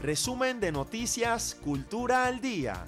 Resumen de Noticias Cultura al Día.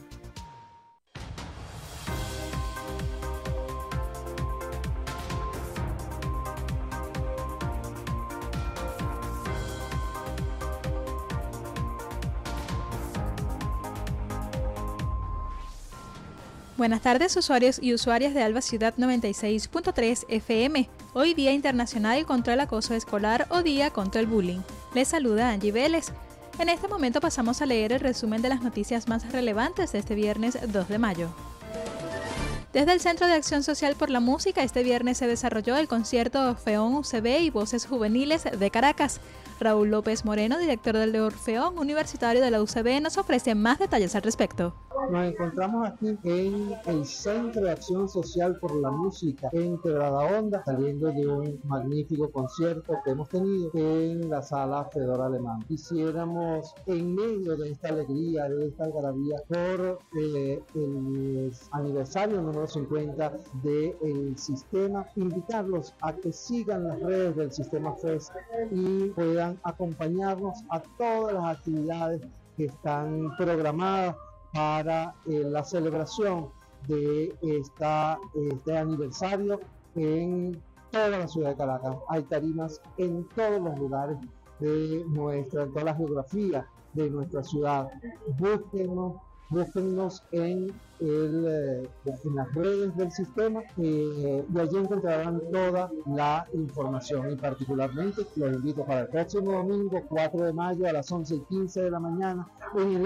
Buenas tardes, usuarios y usuarias de Alba Ciudad 96.3 FM. Hoy Día Internacional contra el Acoso Escolar o Día contra el Bullying. Les saluda Angie Vélez. En este momento pasamos a leer el resumen de las noticias más relevantes de este viernes 2 de mayo. Desde el Centro de Acción Social por la Música, este viernes se desarrolló el concierto Orfeón UCB y Voces Juveniles de Caracas. Raúl López Moreno, director del Orfeón Universitario de la UCB, nos ofrece más detalles al respecto. Nos encontramos aquí en el Centro de Acción Social por la Música en Quebrada Honda, saliendo de un magnífico concierto que hemos tenido en la Sala Fedor Alemán. Quisiéramos, en medio de esta alegría, de esta algarabía, por el aniversario número 50 del sistema, invitarlos a que sigan las redes del Sistema FES y puedan acompañarnos a todas las actividades que están programadas para la celebración de este aniversario en toda la ciudad de Caracas. Hay tarimas en todos los lugares de en toda la geografía de nuestra ciudad. Búsquennos en las redes del sistema y allí encontrarán toda la información, y particularmente los invito para el próximo domingo 4 de mayo a las 11:15 de la mañana en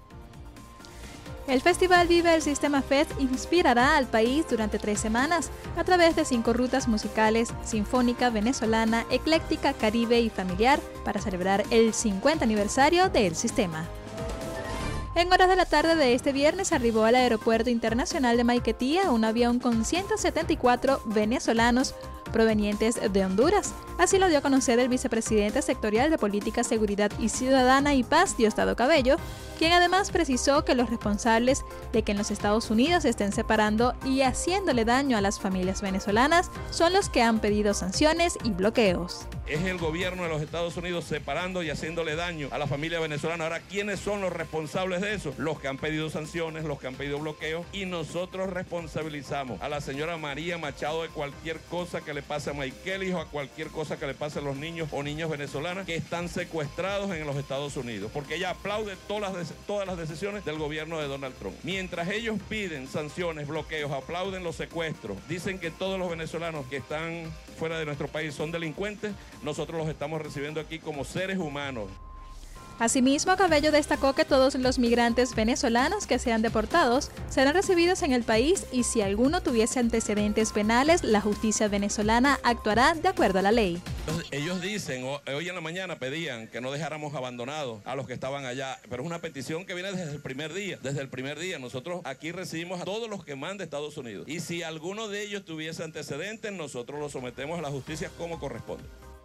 el Festival Vive el Sistema FES inspirará al país durante 3 semanas a través de 5 rutas musicales: sinfónica, venezolana, ecléctica, caribe y familiar, para celebrar el 50 aniversario del sistema. En horas de la tarde de este viernes arribó al Aeropuerto Internacional de Maiquetía un avión con 174 venezolanos provenientes de Honduras. Así lo dio a conocer el vicepresidente sectorial de Política, Seguridad y Ciudadana y Paz, Diosdado Cabello, quien además precisó que los responsables de que en los Estados Unidos se estén separando y haciéndole daño a las familias venezolanas son los que han pedido sanciones y bloqueos. Es el gobierno de los Estados Unidos separando y haciéndole daño a la familia venezolana. Ahora, ¿quiénes son los responsables de eso? Los que han pedido sanciones, los que han pedido bloqueos, y nosotros responsabilizamos a la señora María Machado de cualquier cosa que le pase a Maikelis o a cualquier cosa que le pase a los niños o niñas venezolanas que están secuestrados en los Estados Unidos, porque ella aplaude todas las decisiones del gobierno de Donald Trump. Mientras ellos piden sanciones, bloqueos, aplauden los secuestros, dicen que todos los venezolanos que están fuera de nuestro país son delincuentes, nosotros los estamos recibiendo aquí como seres humanos. Asimismo, Cabello destacó que todos los migrantes venezolanos que sean deportados serán recibidos en el país y si alguno tuviese antecedentes penales, la justicia venezolana actuará de acuerdo a la ley. Entonces, ellos dicen, hoy en la mañana pedían que no dejáramos abandonados a los que estaban allá, pero es una petición que viene desde el primer día. Desde el primer día nosotros aquí recibimos a todos los que manda Estados Unidos. Y si alguno de ellos tuviese antecedentes, nosotros los sometemos a la justicia como corresponde.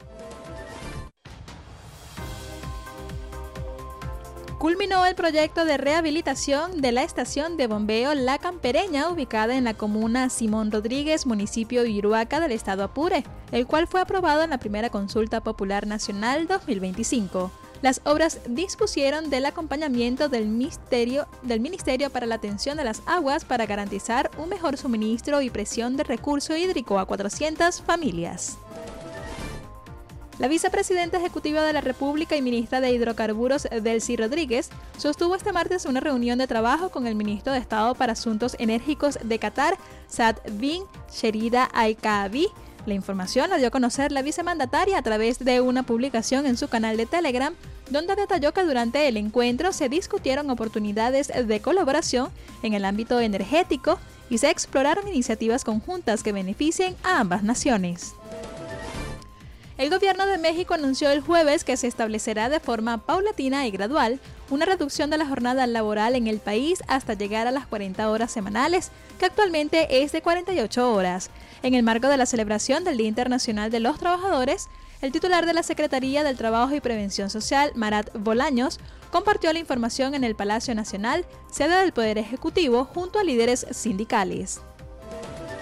Culminó el proyecto de rehabilitación de la estación de bombeo La Campereña, ubicada en la comuna Simón Rodríguez, municipio de Iruaca del estado Apure, el cual fue aprobado en la primera consulta popular nacional 2025. Las obras dispusieron del acompañamiento del Ministerio para la Atención de las Aguas para garantizar un mejor suministro y presión de recurso hídrico a 400 familias. La vicepresidenta ejecutiva de la República y ministra de Hidrocarburos, Delcy Rodríguez, sostuvo este martes una reunión de trabajo con el ministro de Estado para Asuntos Enérgicos de Qatar, Saad bin Sherida Al-Kaabi. La información la dio a conocer la vicemandataria a través de una publicación en su canal de Telegram, donde detalló que durante el encuentro se discutieron oportunidades de colaboración en el ámbito energético y se exploraron iniciativas conjuntas que beneficien a ambas naciones. El gobierno de México anunció el jueves que se establecerá de forma paulatina y gradual una reducción de la jornada laboral en el país hasta llegar a las 40 horas semanales, que actualmente es de 48 horas. En el marco de la celebración del Día Internacional de los Trabajadores, el titular de la Secretaría del Trabajo y Prevención Social, Marat Bolaños, compartió la información en el Palacio Nacional, sede del Poder Ejecutivo, junto a líderes sindicales.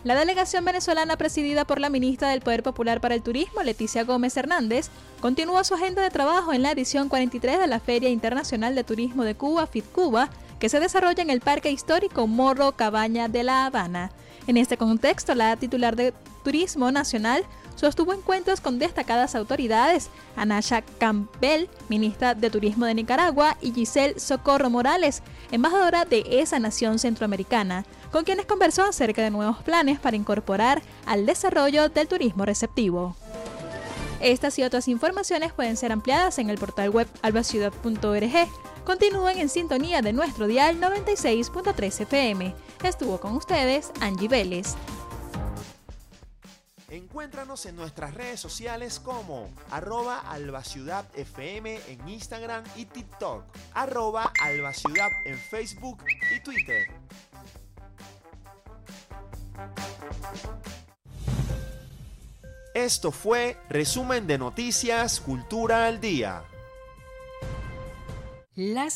La delegación venezolana presidida por la ministra del Poder Popular para el Turismo, Leticia Gómez Hernández, continuó su agenda de trabajo en la edición 43 de la Feria Internacional de Turismo de Cuba, FITCuba, que se desarrolla en el Parque Histórico Morro Cabaña de La Habana. En este contexto, la titular de Turismo Nacional sostuvo encuentros con destacadas autoridades, Anaya Campbell, ministra de Turismo de Nicaragua, y Giselle Socorro Morales, embajadora de esa nación centroamericana, con quienes conversó acerca de nuevos planes para incorporar al desarrollo del turismo receptivo. Estas y otras informaciones pueden ser ampliadas en el portal web albaciudad.org. Continúen en sintonía de nuestro dial 96.3 FM. Estuvo con ustedes Angie Vélez. Encuéntranos en nuestras redes sociales como @albaciudadfm en Instagram y TikTok, @albaciudad en Facebook y Twitter. Esto fue Resumen de Noticias Cultura al Día. Las